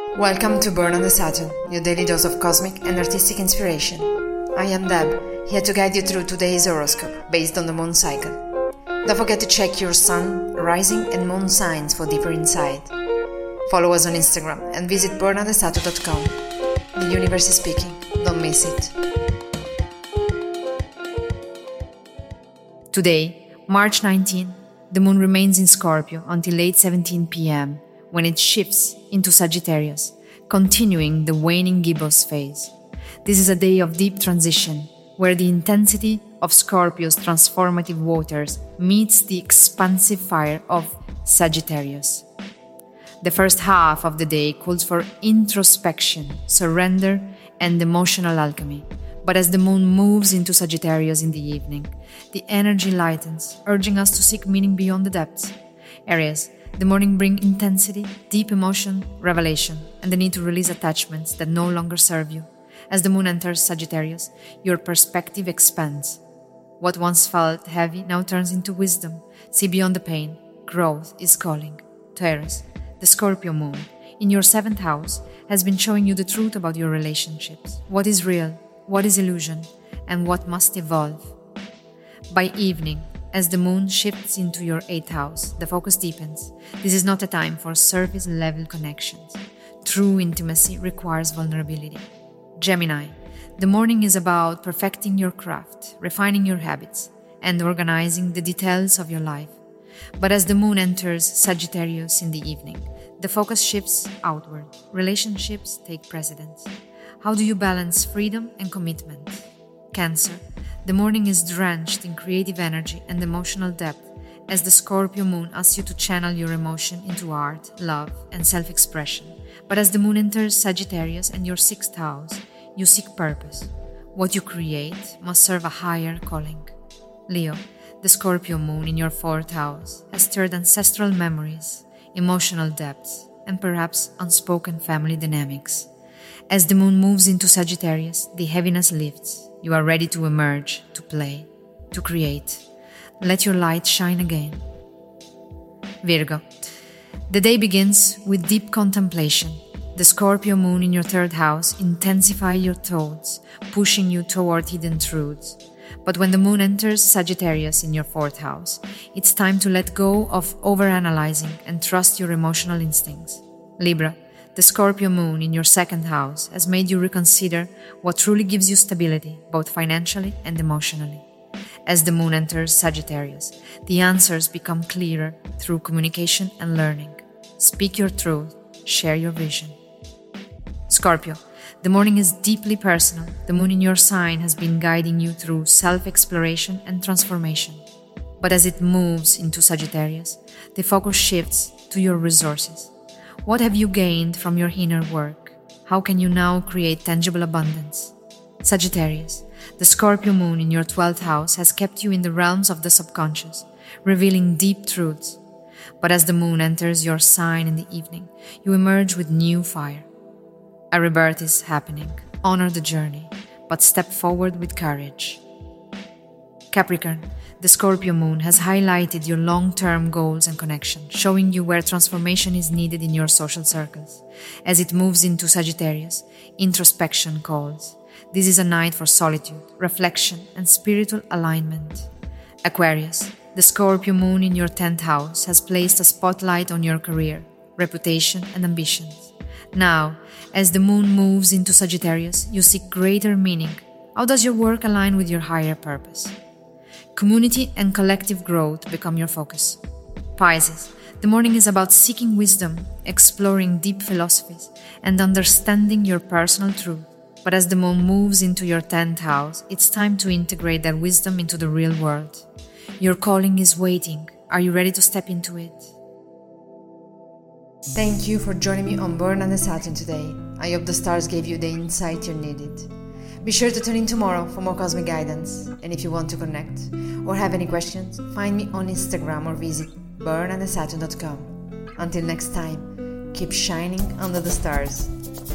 Welcome to Burn on the Saturn, your daily dose of cosmic and artistic inspiration. I am Deb, here to guide you through today's horoscope based on the moon cycle. Don't forget to check your sun, rising and moon signs for deeper insight. Follow us on Instagram and visit burnonthesaturn.com. The universe is speaking, don't miss it. Today, March 19, the moon remains in Scorpio until 8:17 p.m. when it shifts into Sagittarius, continuing the waning gibbous phase. This is a day of deep transition, where the intensity of Scorpio's transformative waters meets the expansive fire of Sagittarius. The first half of the day calls for introspection, surrender, and emotional alchemy. But as the moon moves into Sagittarius in the evening, the energy lightens, urging us to seek meaning beyond the depths. Aries, the morning brings intensity, deep emotion, revelation, and the need to release attachments that no longer serve you. As the moon enters Sagittarius, your perspective expands. What once felt heavy now turns into wisdom. See beyond the pain. Growth is calling. To Aries, the Scorpio moon, in your 7th house, has been showing you the truth about your relationships. What is real, what is illusion, and what must evolve. By evening, as the moon shifts into your 8th house, the focus deepens. This is not a time for surface-level connections. True intimacy requires vulnerability. Gemini, the morning is about perfecting your craft, refining your habits, and organizing the details of your life. But as the moon enters Sagittarius in the evening, the focus shifts outward. Relationships take precedence. How do you balance freedom and commitment? Cancer, the morning is drenched in creative energy and emotional depth as the Scorpio moon asks you to channel your emotion into art, love, and self-expression. But as the moon enters Sagittarius and your 6th house, you seek purpose. What you create must serve a higher calling. Leo, the Scorpio moon in your 4th house has stirred ancestral memories, emotional depths, and perhaps unspoken family dynamics. As the moon moves into Sagittarius, the heaviness lifts. You are ready to emerge, to play, to create. Let your light shine again. Virgo, the day begins with deep contemplation. The Scorpio moon in your 3rd house intensifies your thoughts, pushing you toward hidden truths. But when the moon enters Sagittarius in your 4th house, it's time to let go of overanalyzing and trust your emotional instincts. Libra, the Scorpio moon in your 2nd house has made you reconsider what truly gives you stability, both financially and emotionally. As the moon enters Sagittarius, the answers become clearer through communication and learning. Speak your truth, share your vision. Scorpio, the morning is deeply personal. The moon in your sign has been guiding you through self-exploration and transformation. But as it moves into Sagittarius, the focus shifts to your resources. What have you gained from your inner work? How can you now create tangible abundance? Sagittarius, the Scorpio moon in your 12th house has kept you in the realms of the subconscious, revealing deep truths. But as the moon enters your sign in the evening, you emerge with new fire. A rebirth is happening. Honor the journey, but step forward with courage. Capricorn, the Scorpio moon has highlighted your long-term goals and connections, showing you where transformation is needed in your social circles. As it moves into Sagittarius, introspection calls. This is a night for solitude, reflection, and spiritual alignment. Aquarius, the Scorpio moon in your 10th house has placed a spotlight on your career, reputation, and ambitions. Now, as the moon moves into Sagittarius, you seek greater meaning. How does your work align with your higher purpose? Community and collective growth become your focus. Pisces, the morning is about seeking wisdom, exploring deep philosophies, and understanding your personal truth. But as the moon moves into your 10th house, it's time to integrate that wisdom into the real world. Your calling is waiting. Are you ready to step into it? Thank you for joining me on Burn on the Saturn today. I hope the stars gave you the insight you needed. Be sure to tune in tomorrow for more cosmic guidance. And if you want to connect or have any questions, find me on Instagram or visit burnonthesaturn.com. Until next time, keep shining under the stars.